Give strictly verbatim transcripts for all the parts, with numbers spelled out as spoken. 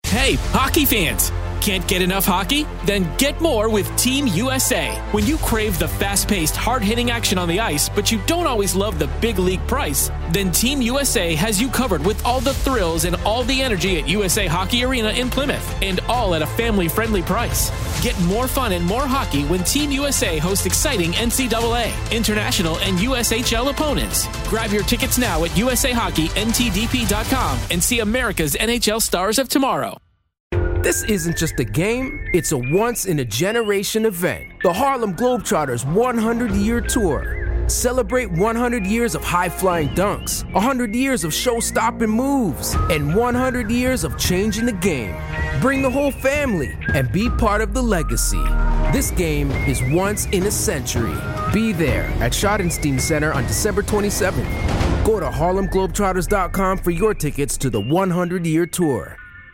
Hey, hockey fans! Can't get enough hockey? Then get more with Team U S A. When you crave the fast-paced, hard-hitting action on the ice, but you don't always love the big league price, then Team U S A has you covered with all the thrills and all the energy at U S A Hockey Arena in Plymouth, and all at a family-friendly price. Get more fun and more hockey when Team U S A hosts exciting N C double A, international, and U S H L opponents. Grab your tickets now at U S A Hockey N T D P dot com and see America's N H L stars of tomorrow. This isn't just a game, it's a once-in-a-generation event. The Harlem Globetrotters one hundred year Tour. Celebrate one hundred years of high-flying dunks, one hundred years of show-stopping moves, and one hundred years of changing the game. Bring the whole family and be part of the legacy. This game is once in a century. Be there at Schottenstein Center on December twenty-seventh. Go to Harlem Globetrotters dot com for your tickets to the one hundred year Tour.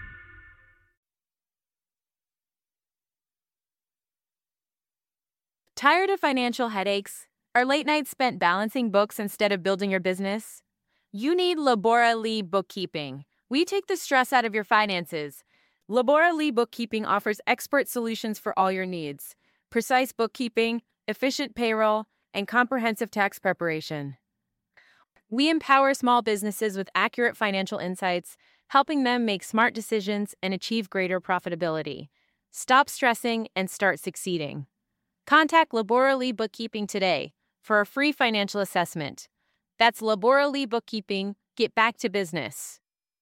Tired of financial headaches? Are late nights spent balancing books instead of building your business? You need Labora Lee Bookkeeping. We take the stress out of your finances. Labora Lee Bookkeeping offers expert solutions for all your needs: precise bookkeeping, efficient payroll, and comprehensive tax preparation. We empower small businesses with accurate financial insights, helping them make smart decisions and achieve greater profitability. Stop stressing and start succeeding. Contact Labora Lee Bookkeeping today for a free financial assessment. That's Labora Lee Bookkeeping. Get back to business.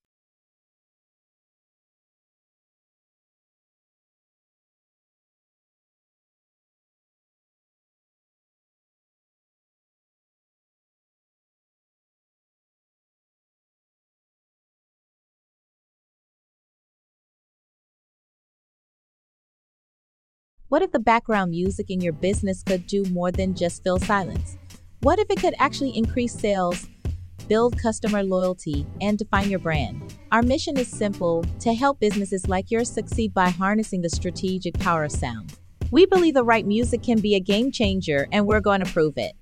What if the background music in your business could do more than just fill silence? What if it could actually increase sales, build customer loyalty, and define your brand? Our mission is simple: to help businesses like yours succeed by harnessing the strategic power of sound. We believe the right music can be a game changer, and we're going to prove it.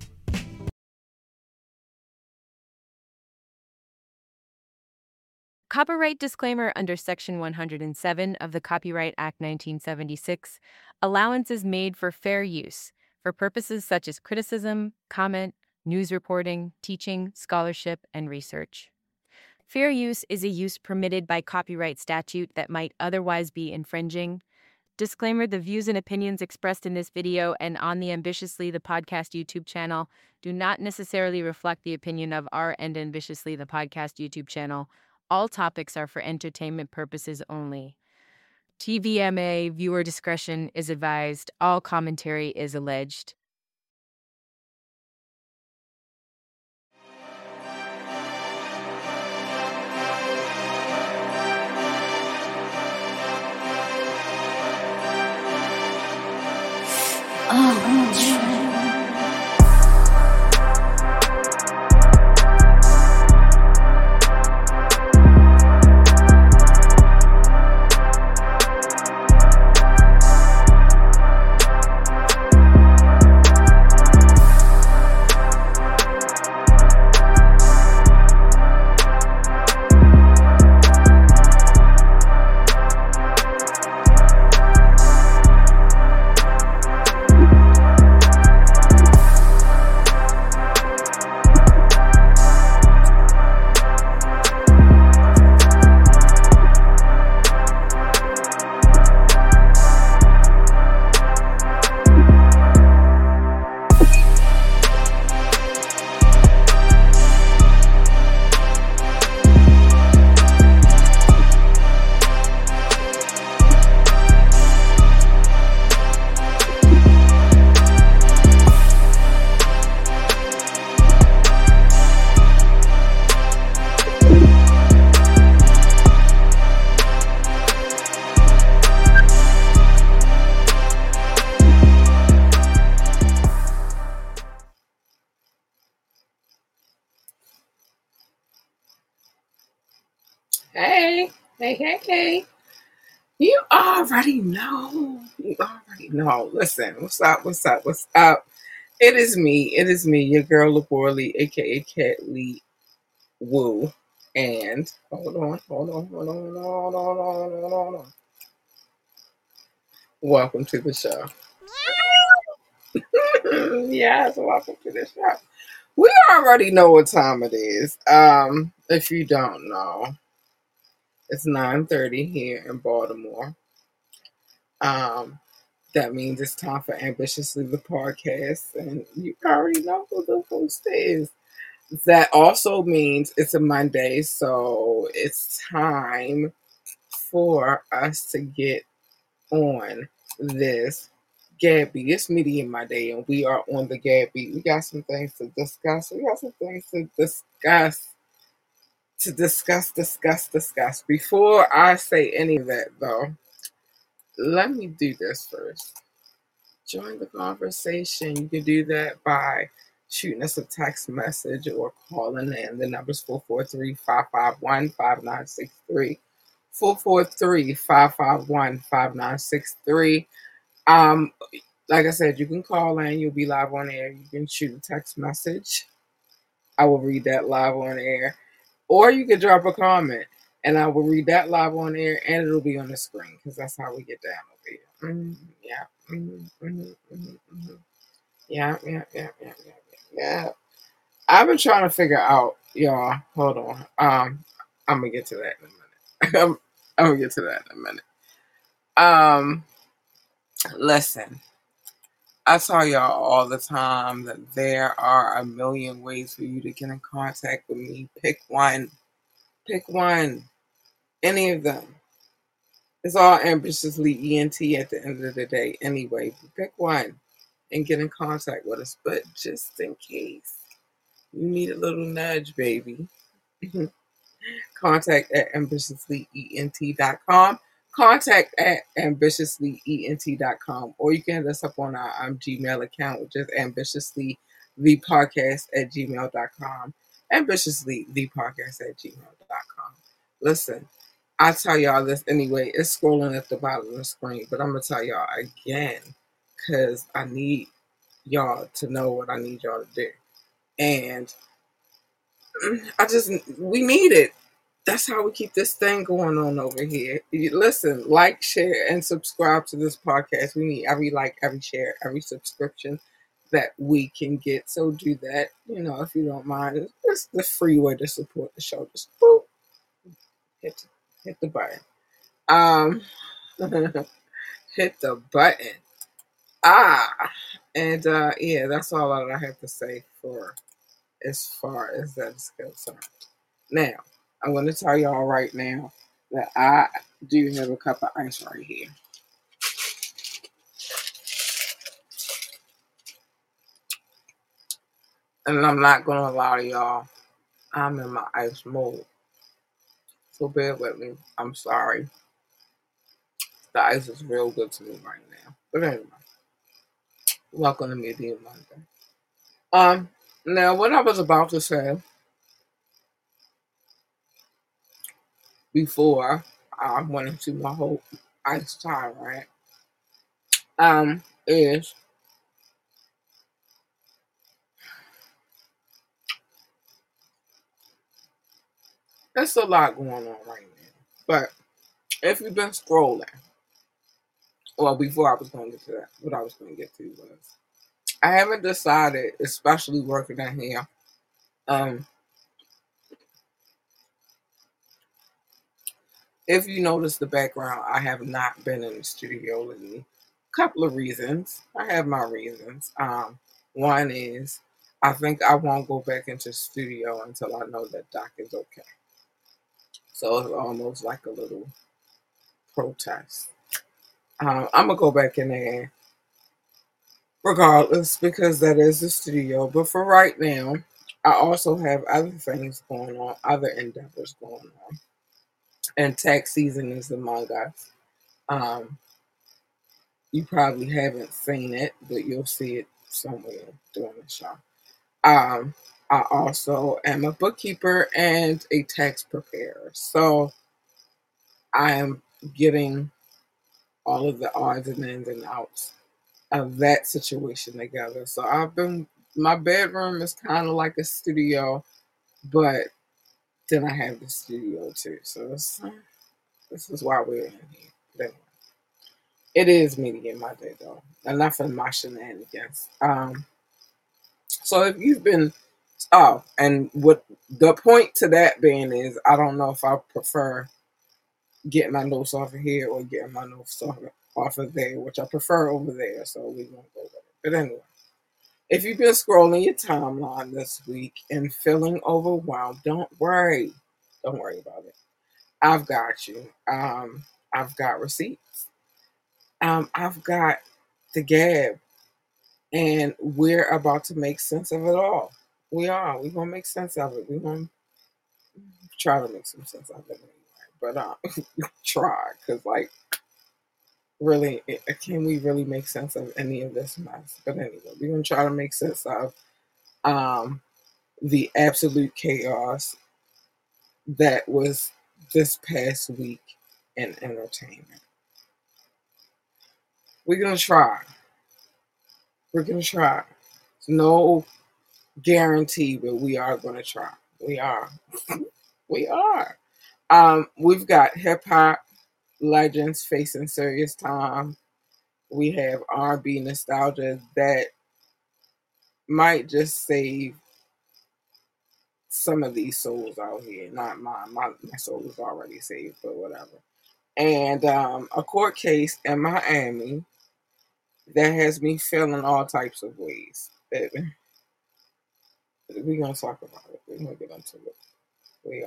Copyright disclaimer under Section one hundred seven of the Copyright Act nineteen seventy-six. Allowance is made for fair use for purposes such as criticism, comment, news reporting, teaching, scholarship, and research. Fair use is a use permitted by copyright statute that might otherwise be infringing. Disclaimer: the views and opinions expressed in this video and on the Ambitiously the Podcast YouTube channel do not necessarily reflect the opinion of our and Ambitiously the Podcast YouTube channel. All topics are for entertainment purposes only. T V M A viewer discretion is advised. All commentary is alleged. Oh, Hey, hey, hey, hey. You already know. You already know. Listen, what's up? What's up? What's up? It is me. It is me, your girl Labora Lee, aka Cat Lee Woo. And hold on, hold on, hold on, hold on, hold on, hold on, hold on. Welcome to the show. Yes, welcome to the show. We already know what time it is. Um, if you don't know, it's nine thirty here in Baltimore. Um, that means it's time for Ambitiously the podcast, and you already know who the host is. That also means it's a Monday, so it's time for us to get on this Gabby. It's Media My Day, and we are on the Gabby. We got some things to discuss. We got some things to discuss. To discuss, discuss, discuss. Before I say any of that, though, let me do this first. Join the conversation. You can do that by shooting us a text message or calling in. The number's four four three, five five one, five nine six three. four four three, five five one, five nine six three. Um, like I said, you can call in. You'll be live on air. You can shoot a text message. I will read that live on air. Or you can drop a comment, and I will read that live on air, and it'll be on the screen, because that's how we get down over here. Mm, yeah. Mm, mm, mm, mm. Yeah, yeah, yeah, yeah, yeah, yeah. I've been trying to figure out, y'all. Hold on. Um, I'm gonna get to that in a minute. I'm, I'm gonna get to that in a minute. Um, listen. I tell y'all all the time that there are a million ways for you to get in contact with me. Pick one. Pick one. Any of them. It's all ambitiously E N T at the end of the day anyway. Pick one and get in contact with us. But just in case you need a little nudge, baby, contact at ambitiously E N T dot com. Contact at ambitiously E N T dot com. Or you can hit us up on our um, Gmail account, which is ambitiously the podcast at gmail dot com. Ambitiously the podcast at gmail dot com. Listen, I tell y'all this anyway. It's scrolling at the bottom of the screen, but I'm going to tell y'all again because I need y'all to know what I need y'all to do. And I just, we need it. That's how we keep this thing going on over here. Listen, like, share, and subscribe to this podcast. We need every like, every share, every subscription that we can get. So do that, you know, if you don't mind. It's the free way to support the show. Just boop, hit, hit the button. Um, hit the button. Ah, and uh, yeah, that's all that I have to say for as far as that is concerned. Now, I'm going to tell y'all right now that I do have a cup of ice right here. And I'm not going to lie to y'all. I'm in my ice mode. So bear with me. I'm sorry. The ice is real good to me right now. But anyway. Welcome to Media Monday. Um, now, what I was about to say before I went into my whole ice time, right? Um, is there's a lot going on right now. But if you've been scrolling, well, before I was going to get to that, what I was going to get to was I haven't decided, especially working in here, um, if you notice the background, I have not been in the studio lately. Couple of reasons. I have my reasons. Um, one is I think I won't go back into the studio until I know that Doc is okay. So it's almost like a little protest. Um, I'm gonna go back in there regardless because that is the studio. But for right now, I also have other things going on, other endeavors going on, and tax season is among us. Um, You probably haven't seen it, but you'll see it somewhere during the show. Um, I also am a bookkeeper and a tax preparer. So I am getting all of the odds and ends and outs of that situation together. So I've been, my bedroom is kind of like a studio, but then I have the studio too. So this, this is why we're in here. But anyway, it is media Monday though. Enough of my shenanigans. Um, so if you've been, oh, and what the point to that being is, I don't know if I prefer getting my notes off of here or getting my notes off of, off of there, which I prefer over there. So we won't go with it. But anyway. If you've been scrolling your timeline this week and feeling overwhelmed, don't worry. Don't worry about it. I've got you. Um, I've got receipts. Um, I've got the Gab. And we're about to make sense of it all. We are. We're going to make sense of it. We're going to try to make some sense of it anyway. But uh, try. Because, like, really, can we really make sense of any of this mess? But anyway, we're going to try to make sense of um, the absolute chaos that was this past week in entertainment. We're going to try. We're going to try. There's no guarantee, but we are going to try. We are. We are. Um, we've got hip-hop legends facing serious time. We have R and B nostalgia that might just save some of these souls out here. Not mine. My, my soul is already saved, but whatever. And um, a court case in Miami that has me feeling all types of ways. We're going to talk about it. We're going to get into it. We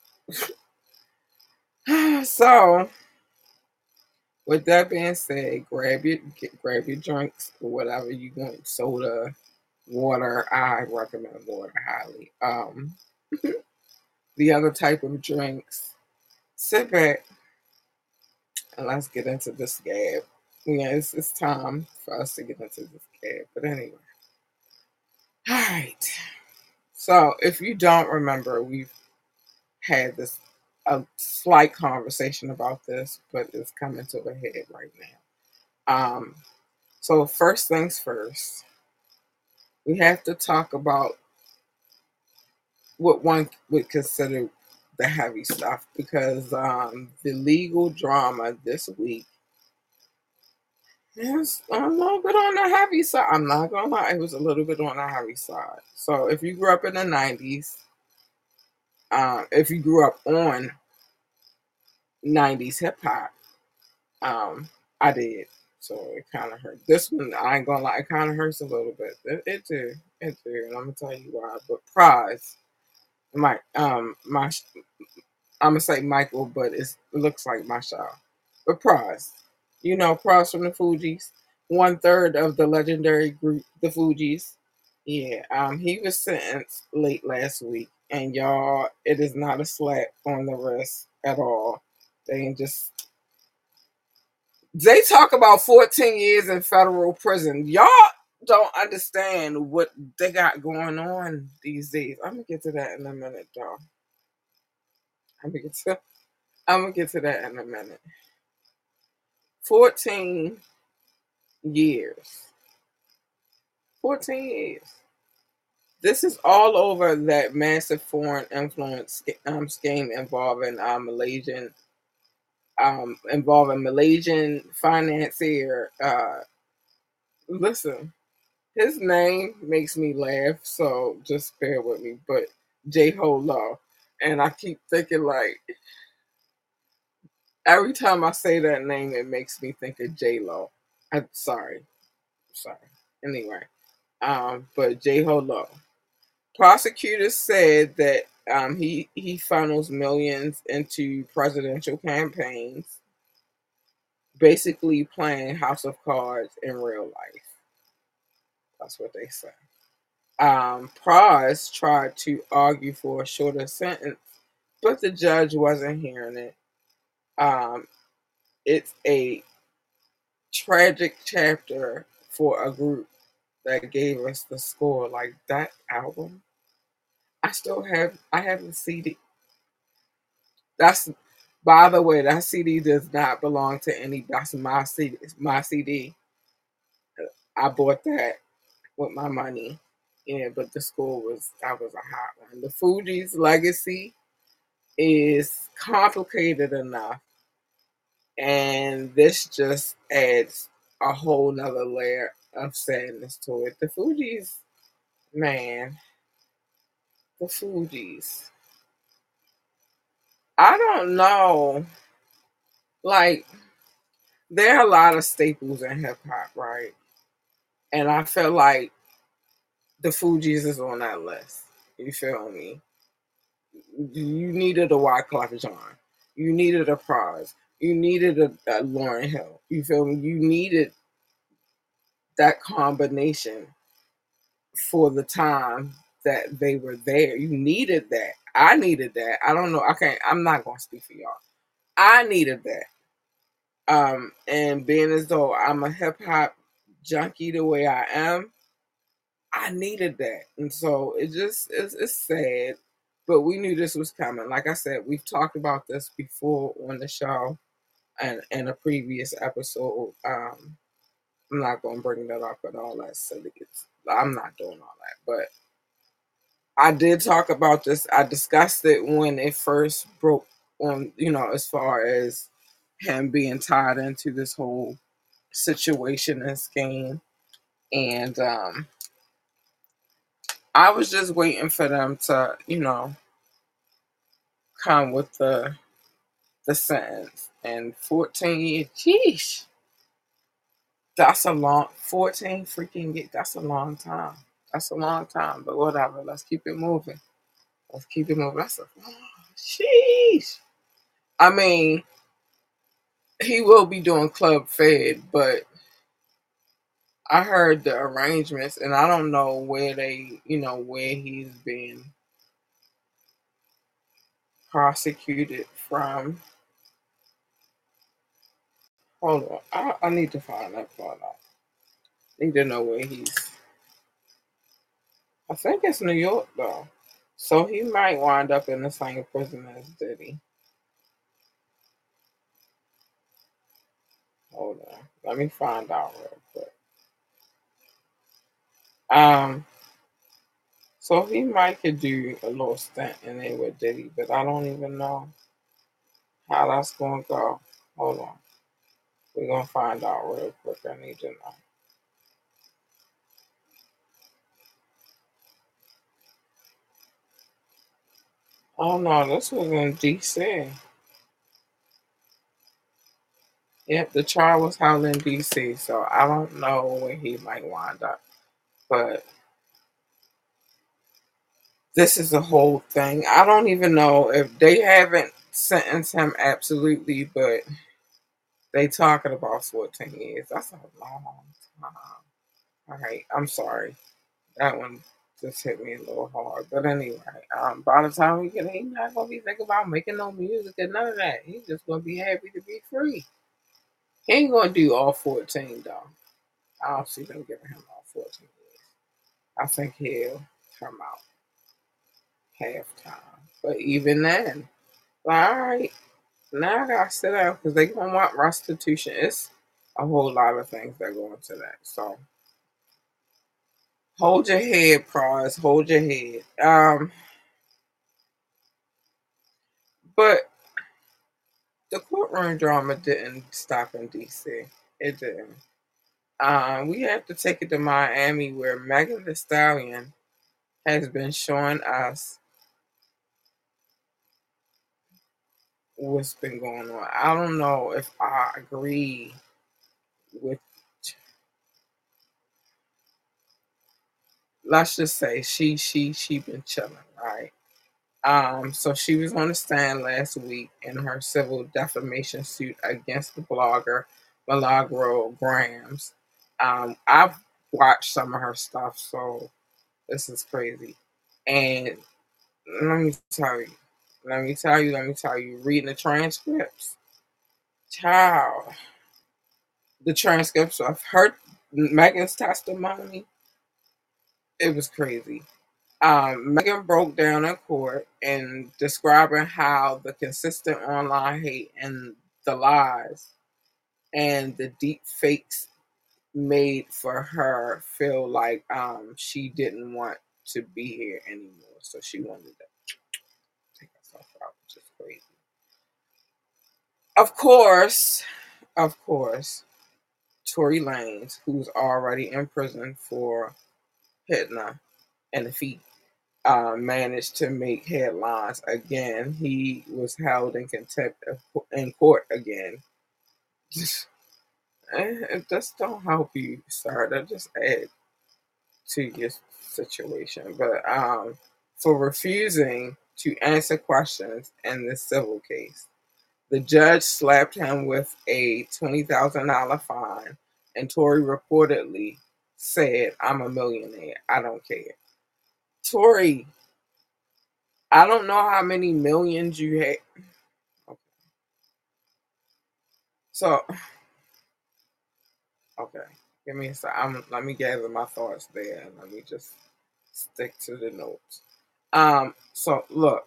are. So, with that being said, grab your, get, grab your drinks or whatever you want. Soda, water. I recommend water highly. Um, the other type of drinks. Sit back and let's get into this Gab. Yeah, it's, it's time for us to get into this Gab. But anyway. All right. So, if you don't remember, we've had this a slight conversation about this, but it's coming to a head right now. Um, so first things first, we have to talk about what one would consider the heavy stuff, because um, the legal drama this week is a little bit on the heavy side. I'm not gonna lie, it was a little bit on the heavy side. So if you grew up in the nineties, um, if you grew up on nineties hip hop, um, I did. So it kind of hurt. This one, I ain't gonna lie, it kind of hurts a little bit. It, it did, it did, and I'm gonna tell you why. But Prize, my um, my, I'm gonna say Michael, but it's, it looks like my child. But Prize, you know Prize from the Fugees, one third of the legendary group, the Fugees. Yeah, um, he was sentenced late last week, and y'all, it is not a slap on the wrist at all. They ain't just. They talk about fourteen years in federal prison. Y'all don't understand what they got going on these days. I'm gonna get to that in a minute, y'all. I'm gonna get to I'm gonna get to that in a minute. Fourteen years. Fourteen years. This is all over that massive foreign influence um, scheme involving uh, Malaysian um, involving Malaysian financier. Uh, listen. His name makes me laugh, so just bear with me. But J-Ho Law. And I keep thinking, like, every time I say that name, it makes me think of J-Lo. I'm sorry. Sorry. Anyway. Um, but J-Ho Law. Prosecutors said that um, he, he funnels millions into presidential campaigns, basically playing House of Cards in real life. That's what they say. Um, Pras tried to argue for a shorter sentence, but the judge wasn't hearing it. Um, it's a tragic chapter for a group that gave us the score. Like, that album, I still have, I have the C D. That's, by the way, that C D does not belong to any, that's my C D. It's my C D. I bought that with my money. Yeah, but the score was, that was a hot one. The Fugees' Legacy is complicated enough, and this just adds a whole nother layer of sadness to it. The Fugees, man, the Fugees. I don't know. Like, there are a lot of staples in hip hop, right? And I feel like the Fugees is on that list. You feel me? You needed a Wyclef Jean. You needed a Pras. You needed a, a Lauryn Hill. You feel me? You needed that combination for the time that they were there. You needed that. I needed that. I don't know. I can't. I'm not gonna speak for y'all. I needed that. Um, and being as though I'm a hip hop junkie the way I am, I needed that. And so it just it's, it's sad, but we knew this was coming. Like I said, we've talked about this before on the show and in a previous episode. Um, I'm not gonna bring that up at all. That silly. It's, I'm not doing all that, but I did talk about this. I discussed it when it first broke on, you know, as far as him being tied into this whole situation and scheme. And um, I was just waiting for them to, you know, come with the the sentence. And fourteen years, sheesh. That's a long, fourteen freaking years. That's a long time. That's a long time. But whatever, let's keep it moving. Let's keep it moving. That's a, oh, sheesh. I mean, he will be doing Club Fed, but I heard the arrangements, and I don't know where they, you know, where he's been prosecuted from. Hold on, I, I need to find that part out. I need to know where he's. I think it's New York though, so he might wind up in the same prison as Diddy. Hold on, let me find out real quick. Um, so he might could do a little stint in there with Diddy, but I don't even know how that's gonna go. Hold on. We're gonna find out real quick. I need to know. Oh no, this was in D C. Yep, the trial was held in D C, so I don't know where he might wind up. But this is a whole thing. I don't even know if they haven't sentenced him absolutely, but they talking about fourteen years. That's a long time. All right, I'm sorry. That one just hit me a little hard. But anyway, um, by the time we get in, he's not gonna be thinking about making no music and none of that. He's just gonna be happy to be free. He ain't gonna do all fourteen though. I don't see them giving him all fourteen years. I think he'll come out halftime. But even then, like, all right, now I gotta sit down because they gonna want restitution. It's a whole lot of things that go into that. So hold your head, Pras. Hold your head. Um, but the courtroom drama didn't stop in D C. It didn't. Um, we have to take it to Miami, where Megan Thee Stallion has been showing us what's been going on. I don't know if I agree with. Let's just say she she she been chilling, right? Um, so she was on the stand last week in her civil defamation suit against the blogger Milagro Grams. Um, I've watched some of her stuff, so this is crazy. And let me tell you, let me tell you, let me tell you, reading the transcripts, child, the transcripts of her Megan's testimony, it was crazy. Um, Megan broke down in court and describing how the consistent online hate and the lies and the deep fakes made for her feel like um, she didn't want to be here anymore. So she wanted to take herself out. Which is Of course, of course, Tory Lanez, who's already in prison for hitting her in the feet, uh, managed to make headlines again. He was held in contempt of, in court again. It just don't help you, sir. That just add to your situation. But um, for refusing to answer questions in the civil case, the judge slapped him with a twenty thousand dollars fine, and Tory reportedly said, "I'm a millionaire. I don't care." Tory, I don't know how many millions you had. Okay. So, okay, give me a sec. I'm, let me gather my thoughts there, and let me just stick to the notes. Um, so look,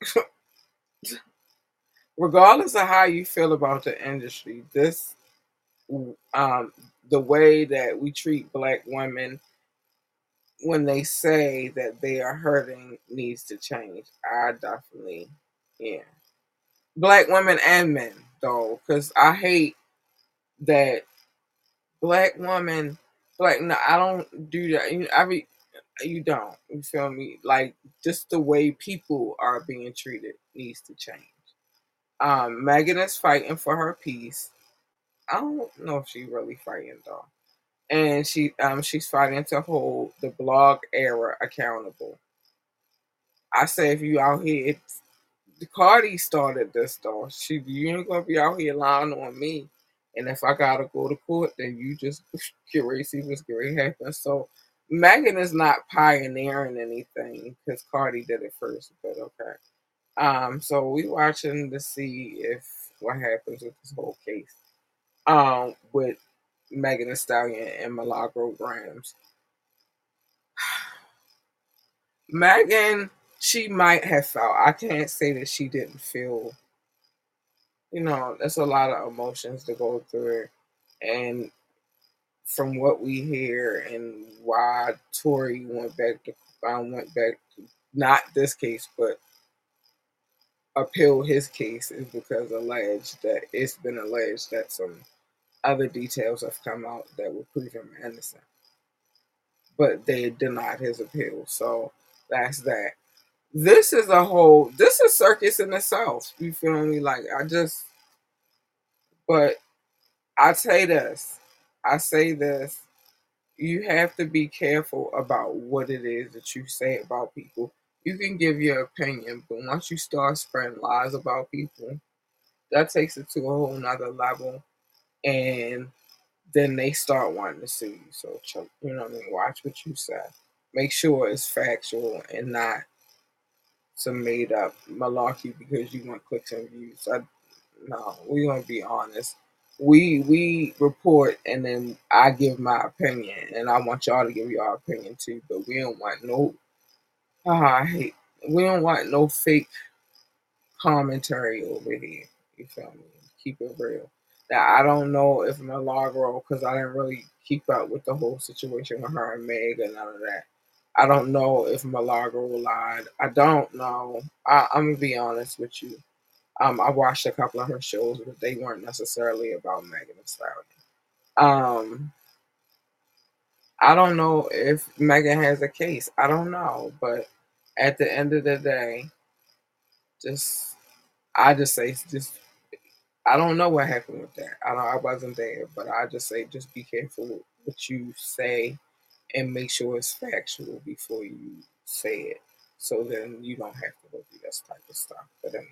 regardless of how you feel about the industry, this, um, the way that we treat black women when they say that they are hurting needs to change. I definitely, yeah, black women and men though, because I hate that black women, like, no, I don't do that. You, I mean, you don't. You feel me? Like, just the way people are being treated needs to change. Um, Megan is fighting for her peace. I don't know if she's really fighting though, and she um she's fighting to hold the blog era accountable. I say if you out here, it's, the Cardi started this though. She, you ain't gonna be out here lying on me. And if I gotta go to court, then you just get ready to see what's going to happen. So Megan is not pioneering anything because Cardi did it first. But okay. Um, so we watching to see if what happens with this whole case. Um, with Megan Thee Stallion and Milagro Grams. Megan, she might have felt. I can't say that she didn't feel. You know, there's a lot of emotions to go through, and from what we hear and why Tory went back to um, went back to, not this case, but appeal his case is because alleged that it's been alleged that some other details have come out that would prove him innocent, but they denied his appeal. So that's that. This is a whole. This is circus in itself. You feel me? Like I just, but I say this. I say this. You have to be careful about what it is that you say about people. You can give your opinion, but once you start spreading lies about people, that takes it to a whole nother level. And then they start wanting to sue you. So, you know what I mean? Watch what you say. Make sure it's factual and not some made up malarkey because you want clicks and views. I, no, we're gonna be honest. We we report and then I give my opinion and I want y'all to give your opinion too. But we don't want no. Uh, I hate. We don't want no fake commentary over here. You feel me? Keep it real. Now I don't know if Milagro, because I didn't really keep up with the whole situation with her and Meg and none of that. I don't know if Milagro lied. I don't know. I, I'm gonna be honest with you. Um, I watched a couple of her shows, but they weren't necessarily about Megan Thee Stallion. Um, I don't know if Megan has a case. I don't know, but at the end of the day, just I just say just I don't know what happened with that. I don't. I wasn't there, but I just say just be careful what you say and make sure it's factual before you say it, so then you don't have to go through this type of stuff. But anyway.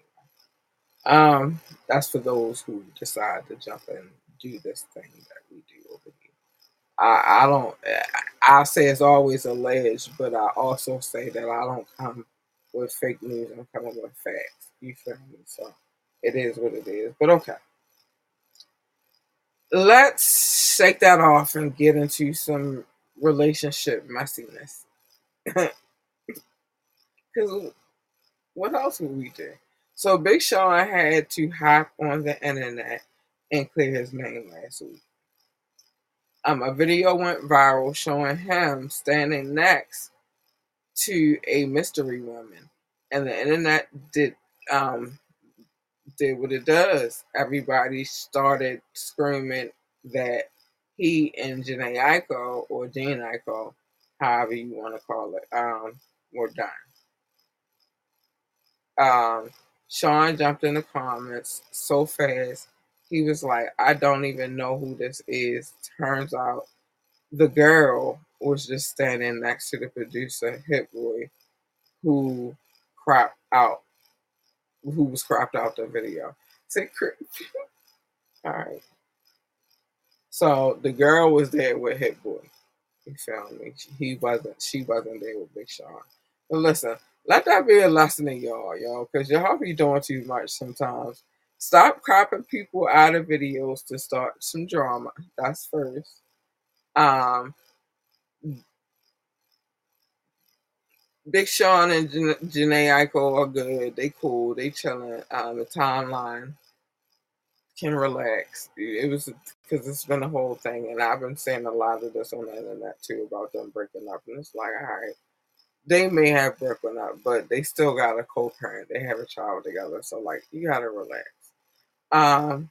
Um, that's for those who decide to jump and do this thing that we do over here. I, I don't. I say it's always alleged, but I also say that I don't come with fake news. I'm coming with facts. You feel me? So it is what it is. But okay, let's shake that off and get into some relationship messiness. Because what else would we do? So Big Sean had to hop on the internet and clear his name last week. Um, a video went viral showing him standing next to a mystery woman, and the internet did um did what it does. Everybody started screaming that he and Jhené Aiko, or Jane Aiko, however you want to call it, um, were done. Um, Sean jumped in the comments so fast. He was like, I don't even know who this is. Turns out the girl was just standing next to the producer, Hit Boy, who cropped out, who was cropped out the video. Say, all right. So the girl was there with Hit Boy. You feel me? He wasn't. She wasn't there with Big Sean. But listen, let that be a lesson in y'all, y'all, because y'all be doing too much sometimes. Stop cropping people out of videos to start some drama. That's first. Um, Big Sean and Jan- Jhené Aiko are good. They cool. They chilling. Um, the timeline can relax. It was because it's been a whole thing, and I've been saying a lot of this on the internet too about them breaking up, and it's like, all right, they may have broken up, but they still got a co-parent. They have a child together, so like, you gotta relax. Um,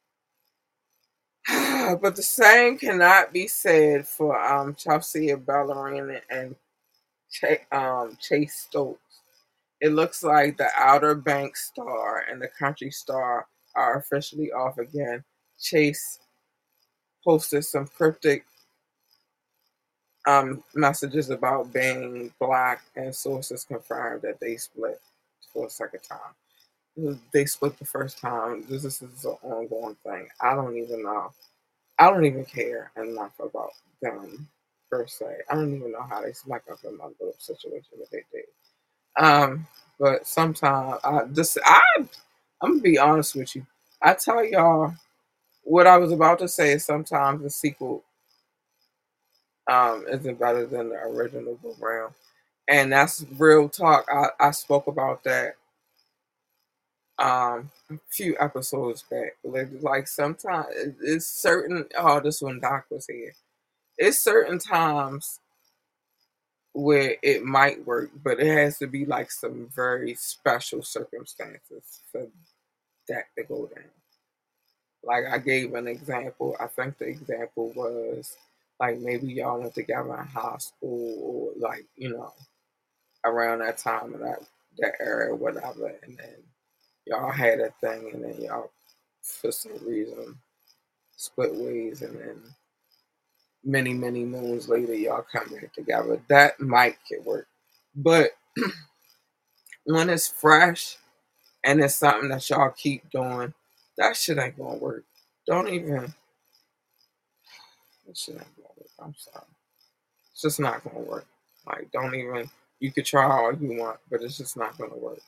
but the same cannot be said for um Chelsea Ballerini and Ch- um Chase Stokes. It looks like the Outer Banks star and the country star are officially off again. Chase posted some cryptic um, messages about being black, and sources confirmed that they split for a second time. They split the first time. This, this is an ongoing thing. I don't even know. I don't even care enough about them per se. I don't even know how they snuck up in my little situation that they did. Um, but sometimes I just I I'm gonna be honest with you. I tell y'all what I was about to say is sometimes the sequel um isn't better than the original go round. And that's real talk. I, I spoke about that um a few episodes back. Like, like sometimes it's certain oh this when Doc was here. It's certain times where it might work, but it has to be like some very special circumstances for that to go down. Like I gave an example. I think the example was like maybe y'all went together in high school, or like, you know, around that time of that that era or whatever, and then y'all had a thing, and then y'all for some reason split ways, and then many many moons later y'all come back together. That might get work, but when it's fresh and it's something that y'all keep doing, that shit ain't gonna work. Don't even. That shit ain't gonna work. I'm sorry. It's just not gonna work. Like, don't even. You could try all you want, but it's just not gonna work.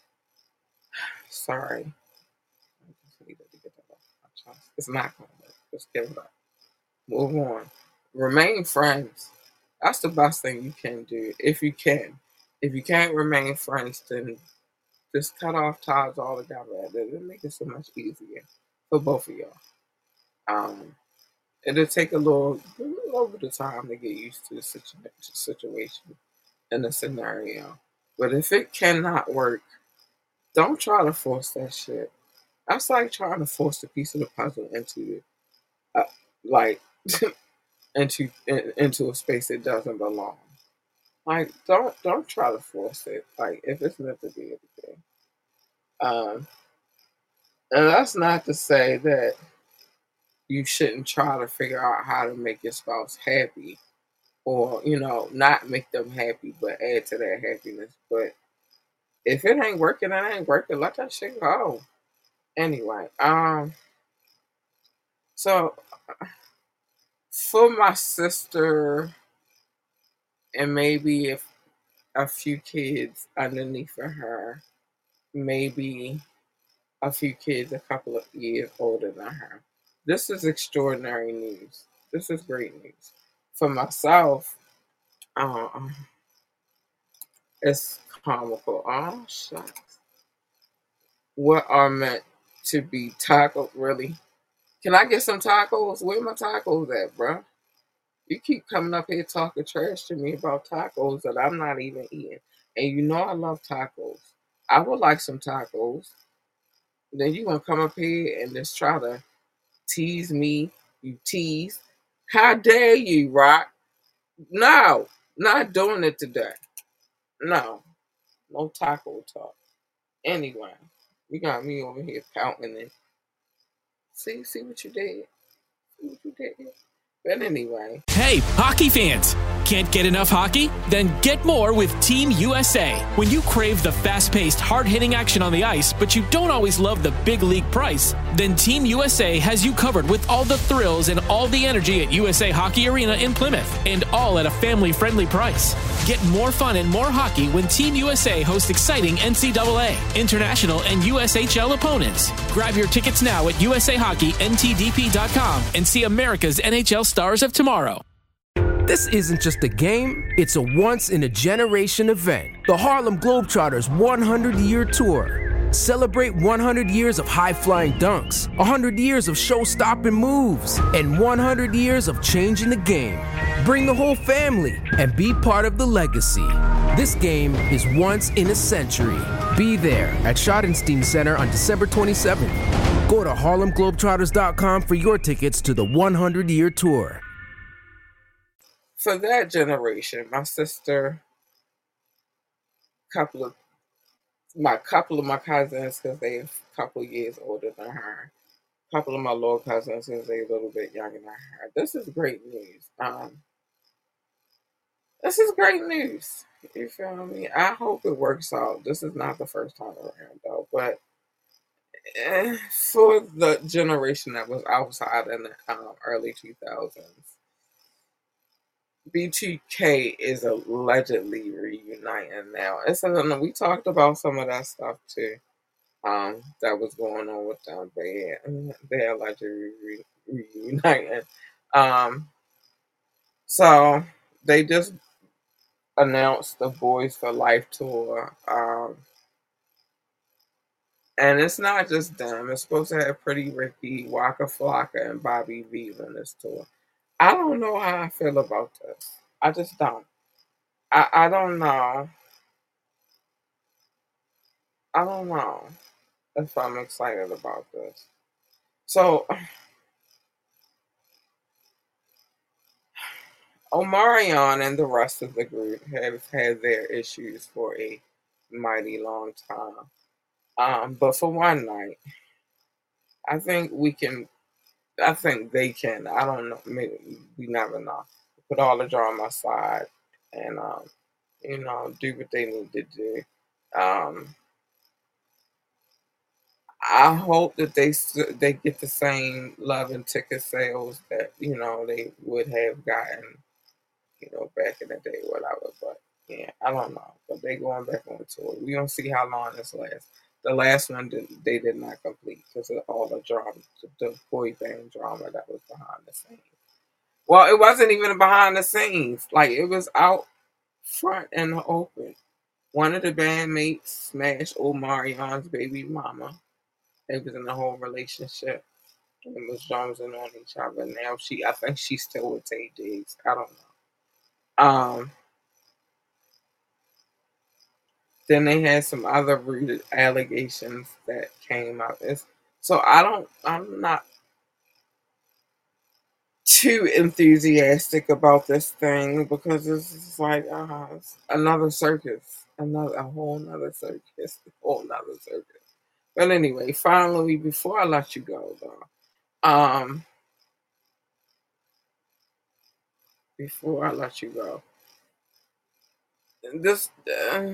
Sorry. I just needed to get that off my chest. It's not gonna work. Just give it up. Move on. Remain friends. That's the best thing you can do if you can. If you can't remain friends, then just cut off ties altogether. It'll make it so much easier for both of y'all. Um, it'll take a little, a little bit of time to get used to the situ- situation and the scenario. But if it cannot work, don't try to force that shit. That's like trying to force a piece of the puzzle into it, uh, like into in, into a space it doesn't belong. Like, don't don't try to force it. Like, if it's meant to be, everything. Um, and that's not to say that you shouldn't try to figure out how to make your spouse happy, or, you know, not make them happy, but add to their happiness. But if it ain't working, it ain't working. Let that shit go. Anyway, um, so for my sister and maybe if a few kids underneath of her, maybe a few kids a couple of years older than her. This is extraordinary news. This is great news. For myself, um, it's comical. Oh, shucks. What are meant to be tacos, really? Can I get some tacos? Where my tacos at, bruh? You keep coming up here talking trash to me about tacos that I'm not even eating. And you know I love tacos. I would like some tacos. Then you gonna come up here and just try to tease me. You tease. How dare you, Rock? No, not doing it today. No, no taco talk. Anyway, you got me over here counting it. See, see what you did. See what you did. But anyway. Hey, hockey fans! Can't get enough hockey? Then get more with Team U S A. When you crave the fast-paced, hard-hitting action on the ice, but you don't always love the big league price, then Team U S A has you covered with all the thrills and all the energy at U S A Hockey Arena in Plymouth, and all at a family-friendly price. Get more fun and more hockey when Team U S A hosts exciting N C double A, international, and U S H L opponents. Grab your tickets now at U S A Hockey N T D P dot com and see America's N H L stars of tomorrow. This isn't just a game, it's a once-in-a-generation event. The Harlem Globetrotters one hundred year Tour. Celebrate one hundred years of high-flying dunks, one hundred years of show-stopping moves, and one hundred years of changing the game. Bring the whole family and be part of the legacy. This game is once in a century. Be there at Schottenstein Center on December twenty-seventh. Go to Harlem Globetrotters dot com for your tickets to the one hundred year Tour. For that generation, my sister, couple of my couple of my cousins, because they're a couple of years older than her, a couple of my little cousins, because they're a little bit younger than her. This is great news. Um, this is great news. You feel me? I hope it works out. This is not the first time around, though, but eh, for the generation that was outside in the um, early two thousands, B two K is allegedly reuniting now. And so we talked about some of that stuff too, um, that was going on with them. But yeah, they're allegedly re- reuniting. Um, so they just announced the Boys for Life tour. Um, and it's not just them. It's supposed to have Pretty Ricky, Waka Flocka, and Bobby V on this tour. I don't know how I feel about this. I just don't. I, I don't know. I don't know if I'm excited about this. So, Omarion and the rest of the group have had their issues for a mighty long time. Um, but for one night, I think we can, I think they can, I don't know, maybe, we never know. Put all the drama aside and, um, you know, do what they need to do. Um, I hope that they they get the same love and ticket sales that, you know, they would have gotten, you know, back in the day, whatever. But yeah, I don't know. But they going back on tour. We don't see how long this lasts. The last one did, they did not complete because of all the drama, the boy band drama that was behind the scenes. Well, it wasn't even behind the scenes. Like, it was out front in the open. One of the bandmates smashed Omarion's baby mama. They was in a whole relationship and was jonesing on each other. Now she, I think she's still with Tay Diggs. I don't know. Um, then they had some other rooted allegations that came out. It's, so I don't, I'm not too enthusiastic about this thing because it's just like uh, it's another circus, another a whole nother circus, a whole nother circus. But anyway, finally, before I let you go, though, um, before I let you go, this, uh,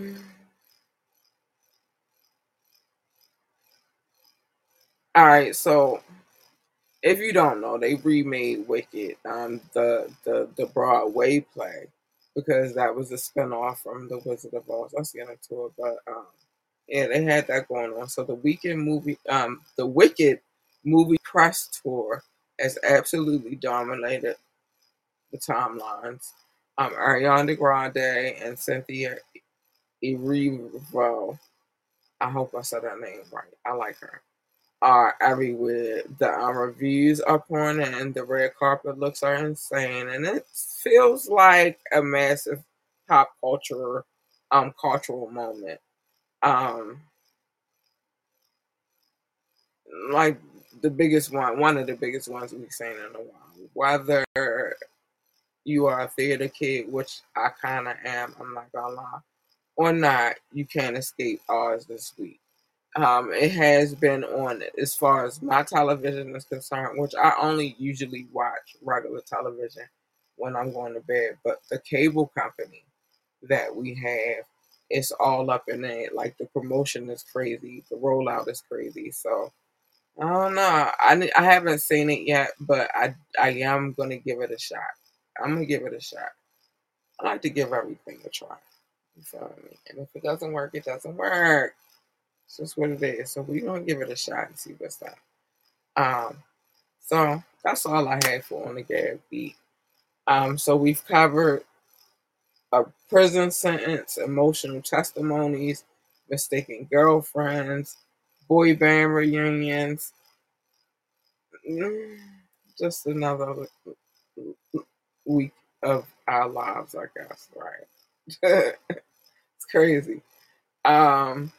all right. So, if you don't know, they remade Wicked, um, the the the Broadway play, because that was a spinoff from The Wizard of Oz. I'll get into it, but um, yeah, they had that going on. So the weekend movie, um, the Wicked movie press tour has absolutely dominated the timelines. Um, Ariana Grande and Cynthia Erivo, I hope I said that name right. I like her. Are everywhere. The um, reviews are pouring in. The red carpet looks are insane, and it feels like a massive pop culture, um, cultural moment. Um, like the biggest one, one of the biggest ones we've seen in a while. Whether you are a theater kid, which I kind of am, I'm not gonna lie, or not, you can't escape Oz this week. Um, it has been on, as far as my television is concerned, which I only usually watch regular television when I'm going to bed, but the cable company that we have, it's all up in it. Like the promotion is crazy, the rollout is crazy. So I don't know. I I haven't seen it yet, but I I am gonna give it a shot. I'm gonna give it a shot. I like to give everything a try. You feel me? And if it doesn't work, it doesn't work. It's just what it is. So we're gonna give it a shot and see what's up. Um, so that's all I had for on the Gab Beat. Um, so we've covered a prison sentence, emotional testimonies, mistaken girlfriends, boy band reunions. Just another week of our lives, I guess, right? It's crazy. Um,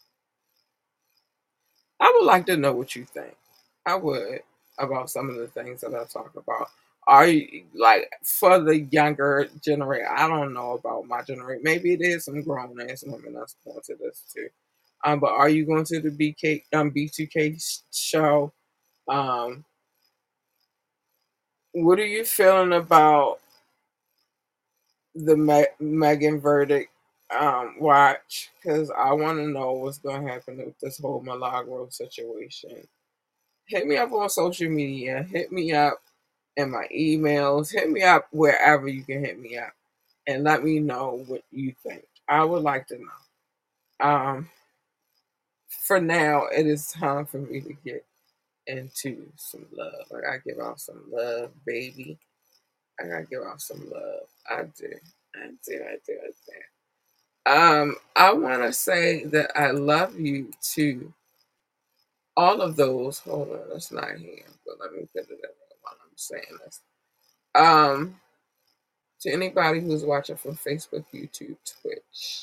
I would like to know what you think. I would, about some of the things that I talk about. Are you, like, for the younger generation? I don't know about my generation. Maybe it is some grown ass women that's going to this too. Um, but are you going to the B K um B two K show? Um, what are you feeling about the Me- Megan verdict um watch? Because I want to know what's going to happen with this whole Milagro situation. Hit me up on social media. Hit me up in my emails. Hit me up wherever you can hit me up, and let me know what you think. I would like to know. Um, for now, it is time for me to get into some love. I gotta give out some love, baby. I gotta give out some love. I do. I do. I do. I do. Um, I want to say that I love you to all of those. Hold on, it's not here, but let me put it in there while I'm saying this. Um, to anybody who's watching from Facebook, YouTube, Twitch,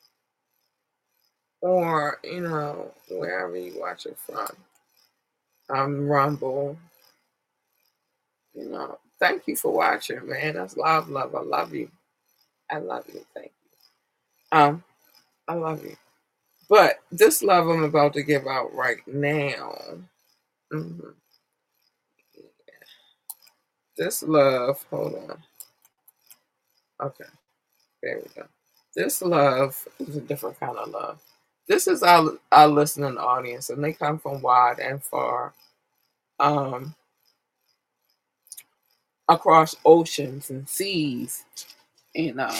or you know wherever you watch it from, um, Rumble. You know, thank you for watching, man. That's love, love. I love you. I love you. Thank you. Um, I love you. But this love I'm about to give out right now. Mm-hmm. Yeah. This love, hold on. Okay, there we go. This love is a different kind of love. This is our our listening audience, and they come from wide and far, um, across oceans and seas, and um,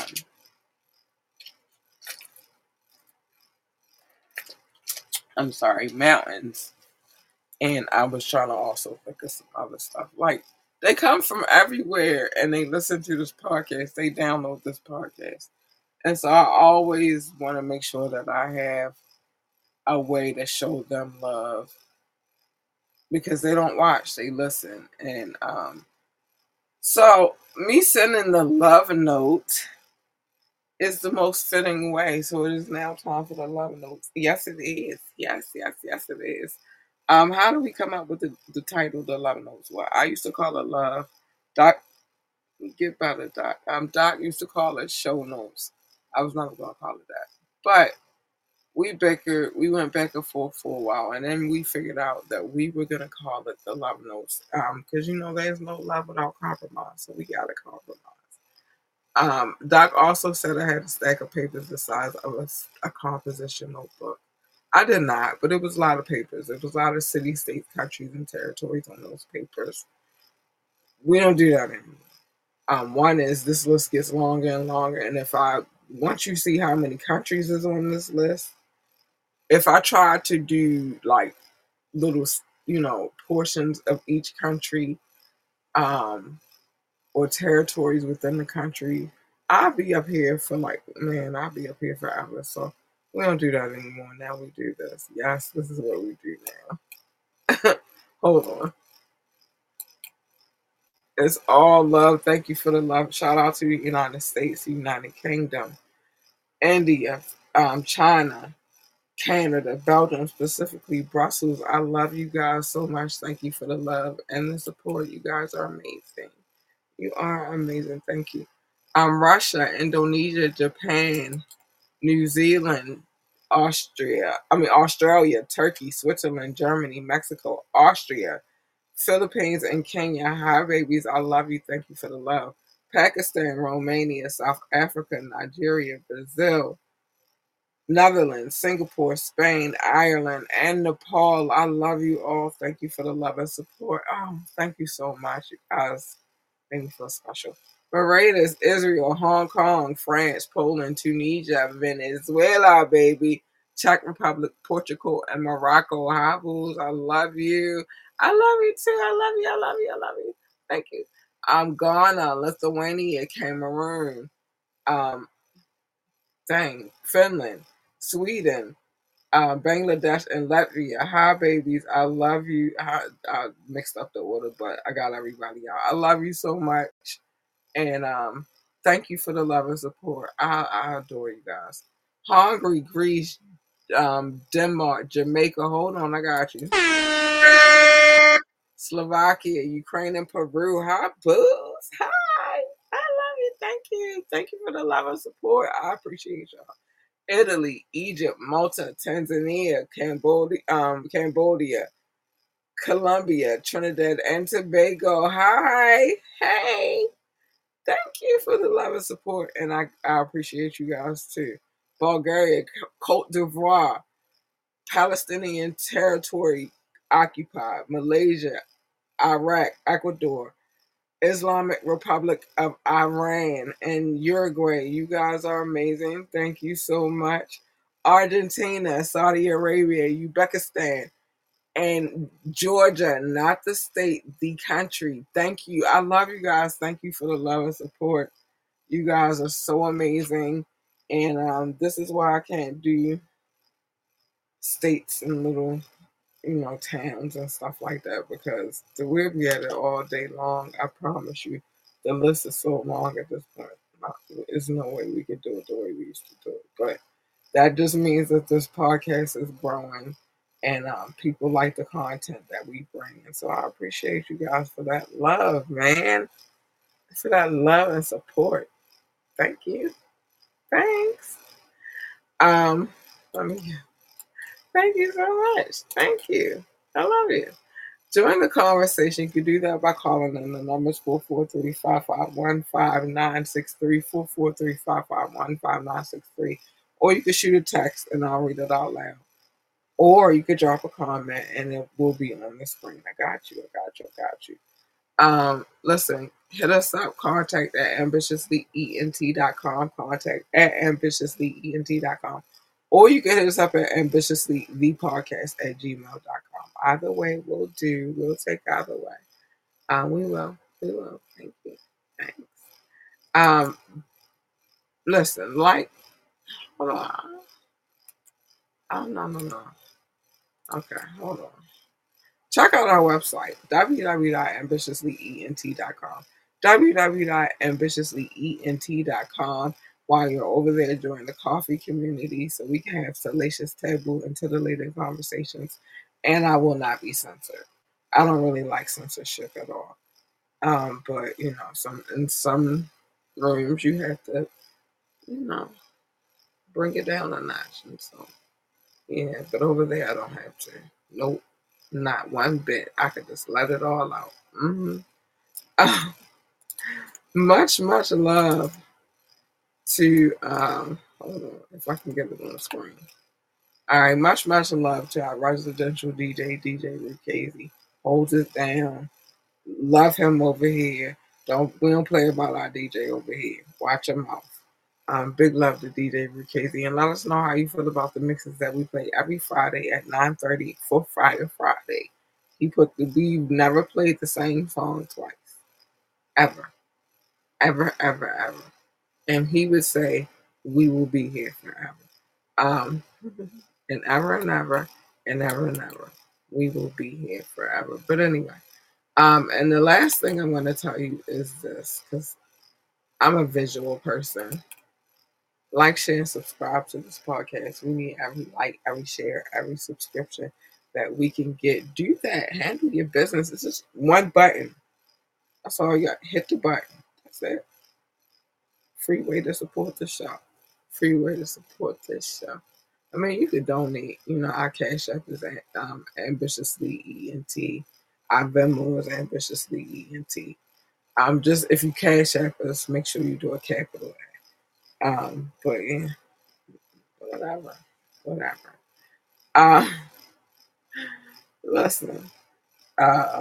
I'm sorry, mountains. And I was trying to also think of some other stuff. Like, they come from everywhere and they listen to this podcast. They download this podcast. And so I always want to make sure that I have a way to show them love. Because they don't watch, they listen. And um, so me sending the love note is the most fitting way. So it is now time for the love notes. Yes, it is. Yes, yes, yes, it is. Um, how do we come up with the, the title, The Love Notes? Well, I used to call it Love. Doc, get better, Doc. Um, Doc used to call it Show Notes. I was never going to call it that. But we bickered, we went back and forth for a while, and then we figured out that we were going to call it The Love Notes. Um, because, you know, there's no love without compromise, so we got to compromise. Um, Doc also said I had a stack of papers the size of a, a composition notebook. I did not, but it was a lot of papers. It was a lot of cities, states, countries, and territories on those papers. We don't do that anymore. Um, one is this list gets longer and longer, and if I once you see how many countries is on this list, if I try to do like little, you know, portions of each country, um, or territories within the country, I'll be up here for like, man, I'll be up here forever. So we don't do that anymore. Now we do this. Yes, this is what we do now. Hold on. It's all love. Thank you for the love. Shout out to the United States, United Kingdom, India, um, China, Canada, Belgium, specifically Brussels. I love you guys so much. Thank you for the love and the support. You guys are amazing. You are amazing. Thank you. Um, Russia, Indonesia, Japan, New Zealand, Austria, I mean Australia, Turkey, Switzerland, Germany, Mexico, Austria, Philippines, and Kenya. Hi, babies. I love you. Thank you for the love. Pakistan, Romania, South Africa, Nigeria, Brazil, Netherlands, Singapore, Spain, Ireland, and Nepal. I love you all. Thank you for the love and support. Oh, thank you so much, you guys. Make me feel special. Barbados, Israel, Hong Kong, France, Poland, Tunisia, Venezuela, baby, Czech Republic, Portugal, and Morocco. Hi, booze. I love you. I love you too. I love you. I love you. I love you. Thank you. Um, Ghana, Lithuania, Cameroon, um, dang, Finland, Sweden, uh, Bangladesh, and Latvia. Hi, babies. I love you. I, I mixed up the order, but I got everybody out. I love you so much. And um, thank you for the love and support. I, I adore you guys. Hungary, Greece, um, Denmark, Jamaica. Hold on, I got you. Slovakia, Ukraine, and Peru. Hi, booze. Hi. I love you. Thank you. Thank you for the love and support. I appreciate y'all. Italy, Egypt, Malta, Tanzania, Cambodia, um, Cambodia, Colombia, Trinidad, and Tobago. Hi. Hey. Thank you for the love and support, and I, I appreciate you guys too. Bulgaria, Cote d'Ivoire, Palestinian territory occupied, Malaysia, Iraq, Ecuador, Islamic Republic of Iran, and Uruguay. You guys are amazing. Thank you so much. Argentina, Saudi Arabia, Uzbekistan, and Georgia, not the state, the country. Thank you. I love you guys. Thank you for the love and support. You guys are so amazing. And um, this is why I can't do states and little, you know, towns and stuff like that, because the we'll be at it all day long. I promise you. The list is so long at this point. Not, there's no way we could do it the way we used to do it. But that just means that this podcast is growing and um, people like the content that we bring. And so I appreciate you guys for that love, man. For that love and support. Thank you. Thanks. Um, let me, thank you so much. Thank you. I love you. Join the conversation. You can do that by calling in. The numbers four four three, five five one, five nine six three, four four three, five five one, five nine six three. Or you can shoot a text and I'll read it out loud. Or you could drop a comment and it will be on the screen. I got you. I got you. I got you. Um, listen, hit us up. Contact at ambitiously E N T dot com. Contact at ambitiously E N T dot com. Or you can hit us up at ambitiously the podcast at gmail dot com. Either way, we'll do. We'll take either way. Um, we will. We will. Thank you. Thanks. Um, listen, like, hold on. Oh, no, no, no. Okay, hold on. Check out our website, w w w dot ambitiously E N T dot com. w w w dot ambitiously E N T dot com. While you're over there, join the coffee community so we can have salacious, taboo, and titillating conversations. And I will not be censored. I don't really like censorship at all. Um, but, you know, some in some rooms you have to, you know, bring it down a notch. And so, yeah, but over there I don't have to. Nope. Not one bit. I could just let it all out. Mm-hmm. Uh, much, much love to, um, hold on, if I can get it on the screen. All right, much, much love to our residential D J, D J Rick Casey. Holds it down. Love him over here. Don't we don't play about our D J over here. Watch him out. Um, big love to D J Rick Casey, and let us know how you feel about the mixes that we play every Friday at nine thirty for Friday Friday. He put the we've never played the same song twice. Ever. Ever, ever, ever. And he would say, we will be here forever. Um, and ever and ever, and ever and ever. We will be here forever. But anyway, um, and the last thing I'm going to tell you is this, because I'm a visual person. Like, share, and subscribe to this podcast. We need every like, every share, every subscription that we can get. Do that. Handle your business. It's just one button. That's all you got. Hit the button. That's it. Free way to support the show. Free way to support this show. I mean, you could donate. You know, our Cash App is at um, Ambitiously E N T. Our Venmo is Ambitiously E N T. Um, just if you Cash App us, make sure you do a capital A. Um, but yeah, whatever, whatever. Uh, listen, uh,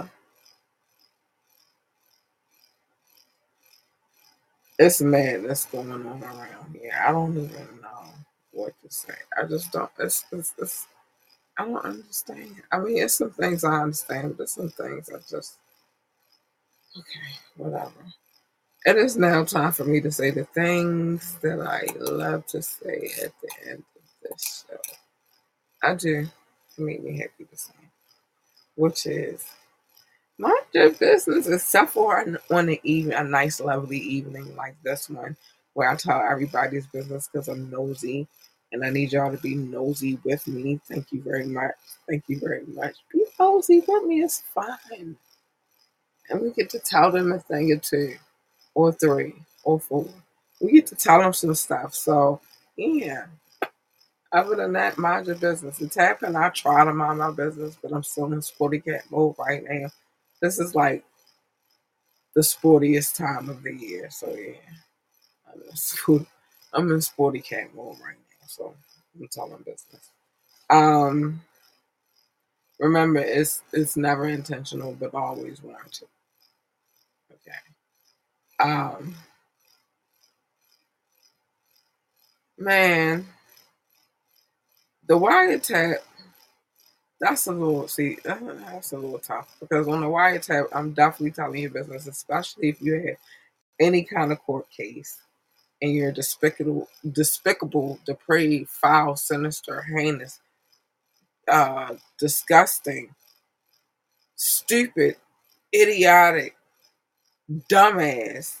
it's madness going on around here. I don't even know what to say. I just don't. It's, it's, it's I don't understand. I mean, it's some things I understand, but some things I just okay, whatever. It is now time for me to say the things that I love to say at the end of this show. I do. It make me happy to say, which is mind your business, except for on the evening, a nice, lovely evening like this one, where I tell everybody's business because I'm nosy, and I need y'all to be nosy with me. Thank you very much. Thank you very much. Be nosy with me. It's fine, and we get to tell them a thing or two, or three, or four. We get to tell them some stuff. So yeah. Other than that, mind your business. It's happened. I try to mind my business, but I'm still in sporty cat mode right now. This is like the sportiest time of the year. So yeah, I'm in, sport, I'm in sporty cat mode right now. So I'm telling business. Um, remember, it's it's never intentional, but always warranted. Okay. Um, man, the wiretap. That's a little, see, that's a little tough because on the wiretap, I'm definitely telling your business, especially if you have any kind of court case and you're despicable, despicable, depraved, foul, sinister, heinous, uh, disgusting, stupid, idiotic, dumbass,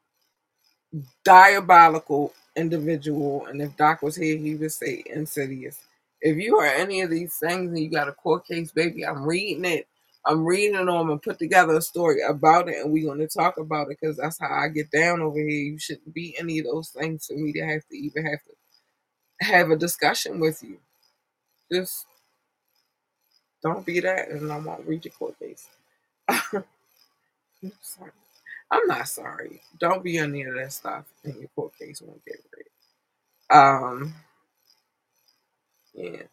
diabolical individual. And if Doc was here, he would say insidious. If you are any of these things and you got a court case, baby, I'm reading it. I'm reading it on and put together a story about it, and we're going to talk about it because that's how I get down over here. You shouldn't be any of those things for me to have to even have to have a discussion with you. Just don't be that, and I won't read your court case. I'm sorry. I'm not sorry. Don't be any of that stuff, and your court case won't get read. Um, yeah.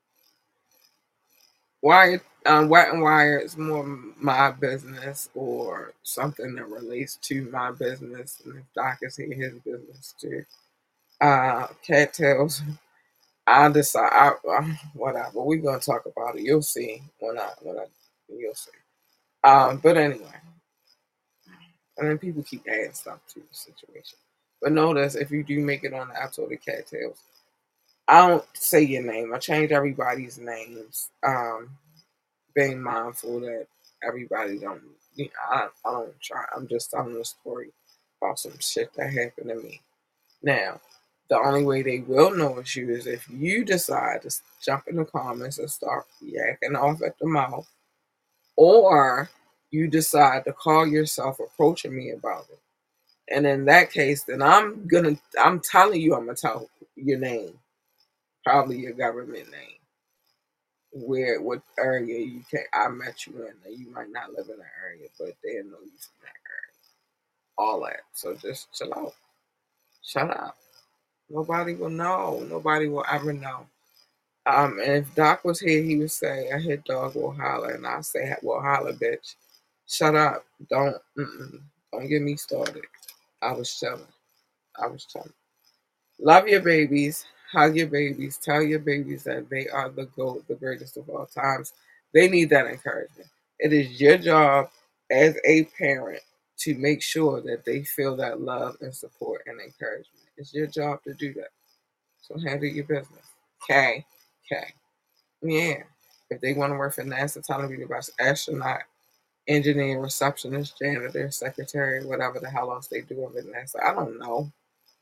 Wire, um, Wet and Wire is more my business or something that relates to my business. And if Doc is here, his business too. Uh, Cattails, I decide, I, uh, whatever. We're going to talk about it. You'll see when I, when I, you'll see. Um, but anyway. And then people keep adding stuff to the situation. But notice, if you do make it on the episode of Cattails, I don't say your name. I change everybody's names. Um, being mindful that everybody don't, you know, I, I don't try. I'm just telling a story about some shit that happened to me. Now, the only way they will know it's you is if you decide to jump in the comments and start yakking off at the mouth, or you decide to call yourself approaching me about it. And in that case, then I'm gonna, I'm telling you, I'm gonna tell your name. Probably your government name, where what area you can I met you in. Now, you might not live in that area, but they know you from that area. All that. So just chill out. Shut up. Nobody will know. Nobody will ever know. Um, and if Doc was here, he would say, "I hear dog will holler," and I say, "Well, holler, bitch." Shut up. Don't. Mm-mm. Don't get me started. I was chilling. I was chilling. Love your babies. Hug your babies. Tell your babies that they are the GOAT, the greatest of all times. They need that encouragement. It is your job as a parent to make sure that they feel that love and support and encouragement. It's your job to do that. So handle your business. Okay. Okay. Yeah. If they want to work for NASA, tell them to be the best astronaut, engineer, receptionist, janitor, secretary, whatever the hell else they do over at NASA. I don't know.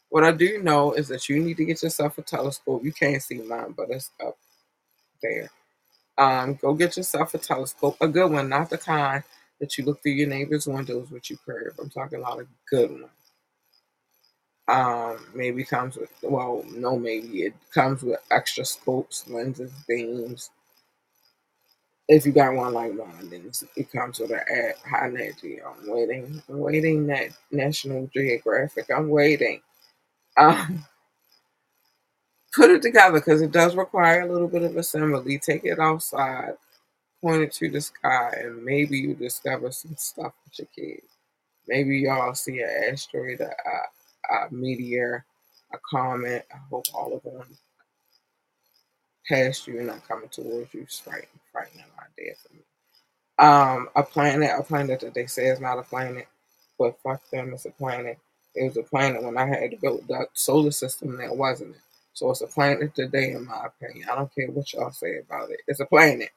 What I do know is that you need to get yourself a telescope. You can't see mine, but it's up there. Um, go get yourself a telescope, a good one, not the kind that you look through your neighbor's windows with your curve. I'm talking about a good one. Um, maybe comes with, well, no, maybe it comes with extra scopes, lenses, beams. If you got one like mine, then it comes with a high energy. I'm waiting. I'm waiting that National Geographic. I'm waiting. Um, put it together because it does require a little bit of assembly. Take it outside, point it to the sky, and maybe you discover some stuff with your kids. Maybe y'all see an asteroid, a, a, a meteor, a comet. I hope all of them past you and not coming towards you. It's frightening, frightening idea for me. Um, a planet, a planet that they say is not a planet, but fuck them, it's a planet. It was a planet when I had to build the solar system, that wasn't it. So it's a planet today, in my opinion. I don't care what y'all say about it. It's a planet.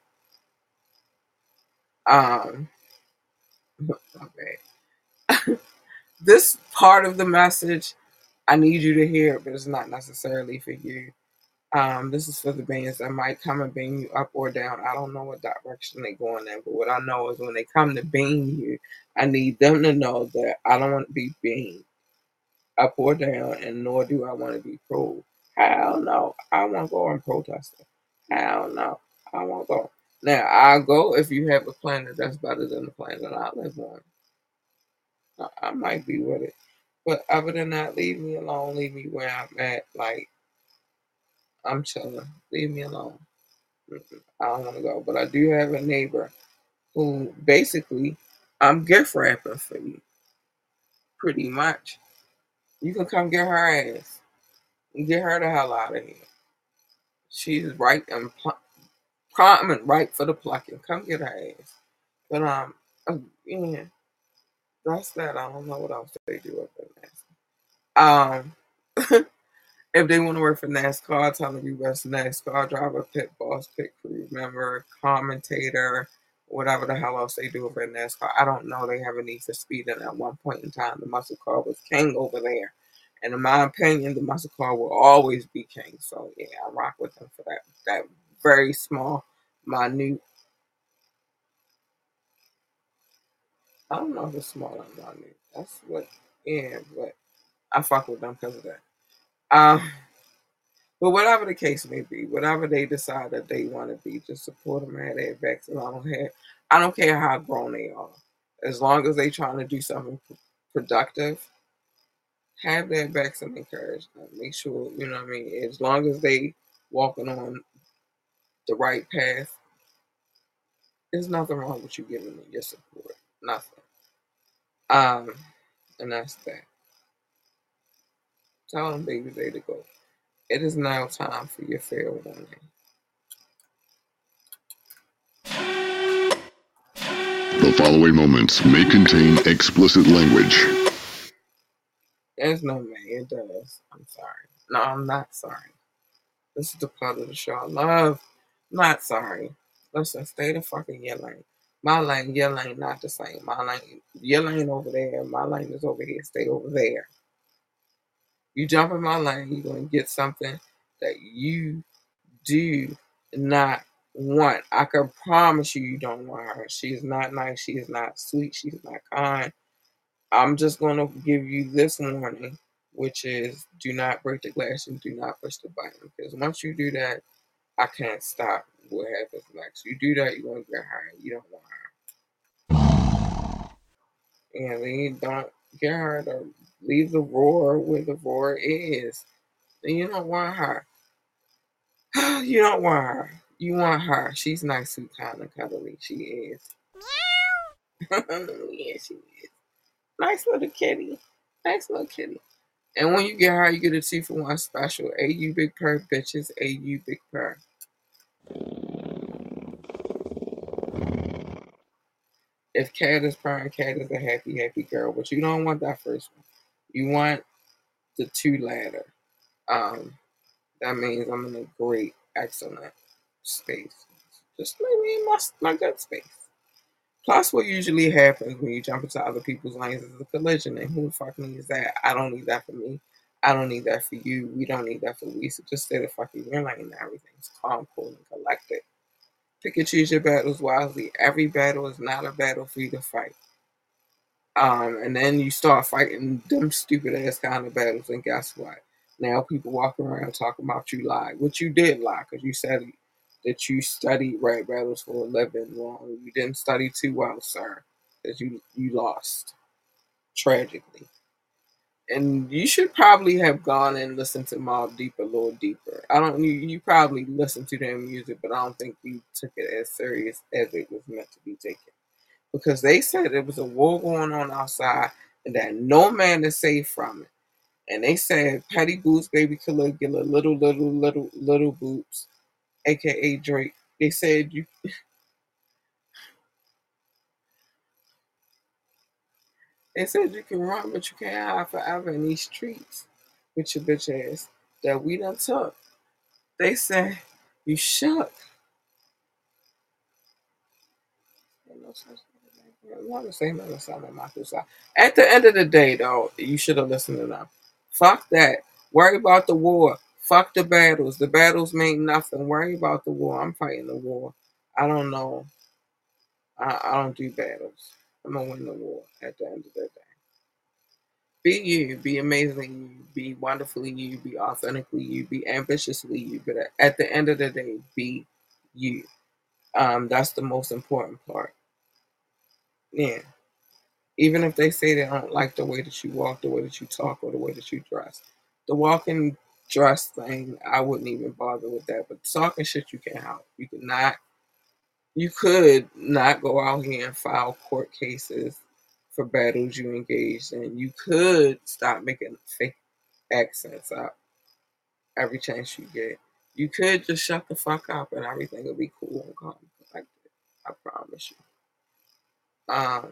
Um, okay. This part of the message, I need you to hear it, but it's not necessarily for you. Um, this is for the bands that might come and bang you up or down. I don't know what direction they're going in, but what I know is when they come to bang you, I need them to know that I don't want to be banged up or down, and nor do I want to be pro. Hell no. I won't go and protest it. Hell no. I won't go. Now, I'll go if you have a planet that's better than the planet I live on. I might be with it. But other than that, leave me alone. Leave me where I'm at. Like, I'm chilling. Leave me alone. I don't want to go. But I do have a neighbor who basically, I'm gift wrapping for you. Pretty much. You can come get her ass. And get her the hell out of here. She's right and pl- prime and right for the plucking. Come get her ass. But, um, uh, yeah. That's that. I don't know what else they do up there. Um, if they want to work for NASCAR, tell them you best NASCAR driver, pit boss, pit crew member, commentator, whatever the hell else they do over in NASCAR. I don't know. They have a need for speed, and at one point in time, the muscle car was king over there. And in my opinion, the muscle car will always be king. So yeah, I rock with them for that. That very small, minute. I don't know if it's small or minute. That's what. Yeah, but I fuck with them because of that. Um. But whatever the case may be, whatever they decide that they want to be, just support them and have their backs. And I don't have, I don't care how grown they are, as long as they trying to do something productive, have their backs and encourage them. Make sure, you know what I mean. As long as they walking on the right path, there's nothing wrong with you giving them your support. Nothing. Um, and that's that. Tell them, baby, they to go. It is now time for your fair warning. The following moments may contain explicit language. There's no may, it does. I'm sorry. No, I'm not sorry. This is the part of the show I love. Not sorry. Listen, stay the fuck in your lane. My lane, your lane, not the same. My lane, your lane over there. My lane is over here. Stay over there. You jump in my lane, you're going to get something that you do not want. I can promise you, you don't want her. She is not nice. She is not sweet. She is not kind. I'm just going to give you this warning, which is do not break the glass and do not push the button. Because once you do that, I can't stop what happens next. You do that, you're going to get her. You don't want her. And then you don't get her to leave the roar where the roar is. Then you don't want her. You don't want her. You want her. She's nice, sweet, kind, and cuddly. She is. Meow. Yeah, she is. Nice little kitty. Nice little kitty. And when you get her, you get a two for one special. A U Big Purr, bitches. A U Big Purr. If Cat is purring, Cat is a happy, happy girl. But you don't want that first one. You want the two ladder. Um, that means I'm in a great, excellent space. Just maybe in my, my good space. Plus, what usually happens when you jump into other people's lanes is a collision. And who the fuck needs that? I don't need that for me. I don't need that for you. We don't need that for we. So just stay the fuck in your lane. Everything's calm, cool, and collected. Pick and choose your battles wisely. Every battle is not a battle for you to fight. Um, and then you start fighting them stupid ass kind of battles, and guess what? Now people walking around talking about you lied, which you did lie, because you said that you studied rap battles for a living. Wrong. You didn't study too well, sir, because you you lost tragically. And you should probably have gone and listened to Mobb Deep a little deeper. I don't. You, you probably listened to their music, but I don't think you took it as serious as it was meant to be taken. Because they said there was a war going on outside and that no man is safe from it. And they said Petty Boots, Baby Caligula, Little, Little, Little, Little Boots, a k a. Drake. They said you... They said you can run, but you can't hide forever in these streets with your bitch ass that we done took. They said you shook. At the end of the day, though, you should have listened to them. Fuck that. Worry about the war. Fuck the battles. The battles mean nothing. Worry about the war. I'm fighting the war. I don't know. I, I don't do battles. I'm gonna win the war at the end of the day. Be you. Be amazingly you. Be wonderfully you. Be authentically you. Be ambitiously you. But at the end of the day, be you. Um, that's the most important part. Yeah. Even if they say they don't like the way that you walk, the way that you talk, or the way that you dress. The walking dress thing, I wouldn't even bother with that. But talking shit, you can't help. You could not, you could not go out here and file court cases for battles you engaged in. You could stop making fake accents up every chance you get. You could just shut the fuck up and everything will be cool and calm. Like I promise you. Um,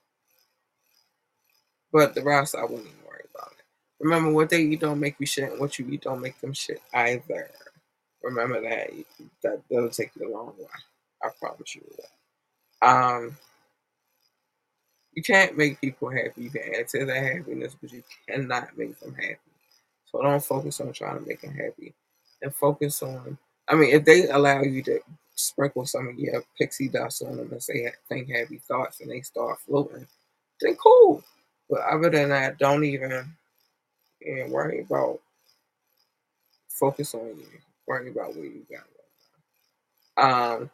but the rest, I wouldn't even worry about it. Remember, what they eat don't make you shit, and what you eat don't make them shit either. Remember that. That that'll take you a long way. I promise you that. Um, you can't make people happy. You can add to their happiness, but you cannot make them happy. So don't focus on trying to make them happy, and focus on. I mean, if they allow you to sprinkle some of your pixie dust on them and say think happy thoughts, and they start floating, then cool. But other than that, don't even yeah, worry about. Focus on you. Worry about where you got right now. Um,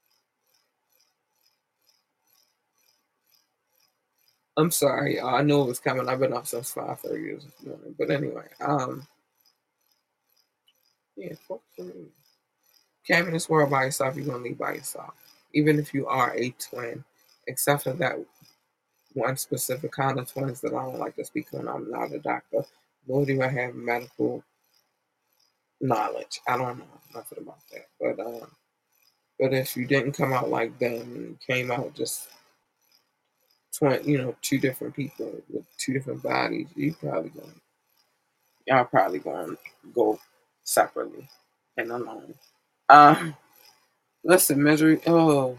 I'm sorry, y'all. I knew it was coming. I've been up since five thirty this morning. But anyway, um, yeah, focus on you. Can't be in this world by yourself. You're gonna leave by yourself, even if you are a twin. Except for that one specific kind of twins that I don't like to speak on. I'm not a doctor, nor do I have medical knowledge. I don't know nothing about that. But um, but if you didn't come out like them and you came out just twin, you know, two different people with two different bodies, you probably going y'all probably going to go separately and alone. Um, listen, misery. Oh,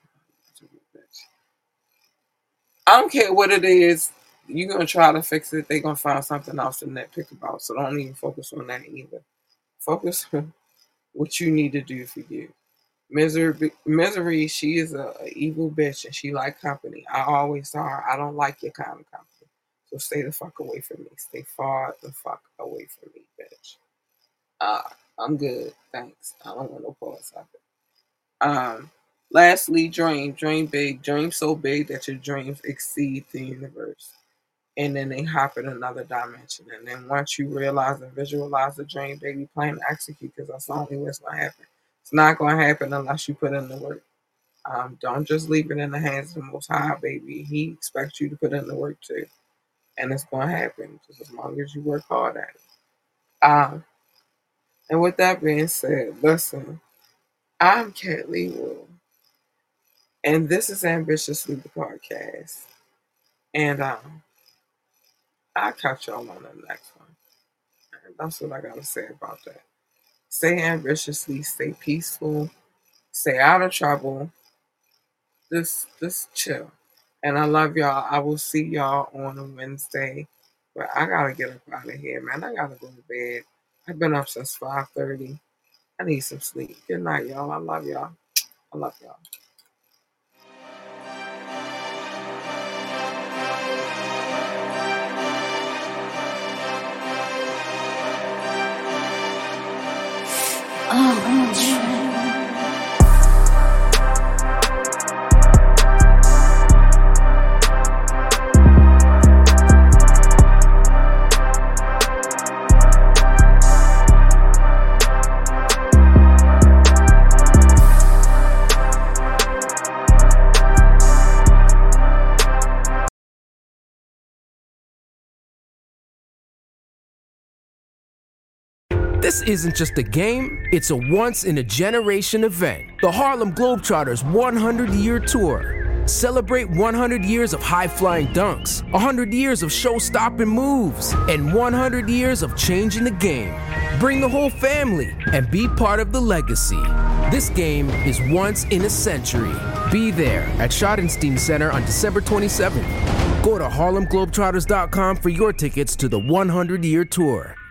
I don't care what it is. You're gonna try to fix it. They're gonna find something else to nitpick about. So don't even focus on that either. Focus on what you need to do for you. Misery, misery. She is a, a evil bitch, and she like company. I always tell her, I don't like your kind of company. So stay the fuck away from me. Stay far the fuck away from me, bitch. Uh, I'm good. Thanks. I don't want no pause of it. Um. Lastly, dream. Dream big. Dream so big that your dreams exceed the universe. And then they hop in another dimension. And then once you realize and visualize the dream, baby, plan to execute, because that's the only way it's going to happen. It's not going to happen unless you put in the work. Um, don't just leave it in the hands of the Most High, baby. He expects you to put in the work too. And it's going to happen just as long as you work hard at it. Um, and with that being said, listen, I'm Cat Lee Wool. And this is Ambitiously the podcast. And um, I'll catch y'all on the next one. And that's what I got to say about that. Stay ambitiously, stay peaceful, stay out of trouble. Just, just chill. And I love y'all. I will see y'all on a Wednesday But I gotta get up out of here, man. I gotta go to bed. I've been up since five thirty. I need some sleep. Good night, y'all. I love y'all. I love y'all. Oh, This isn't just a game, it's a once-in-a-generation event. The Harlem Globetrotters one hundred year Tour. Celebrate one hundred years of high-flying dunks, one hundred years of show-stopping moves, and one hundred years of changing the game. Bring the whole family and be part of the legacy. This game is once in a century. Be there at Schottenstein Center on December twenty-seventh. Go to Harlem Globetrotters dot com for your tickets to the one hundred year Tour.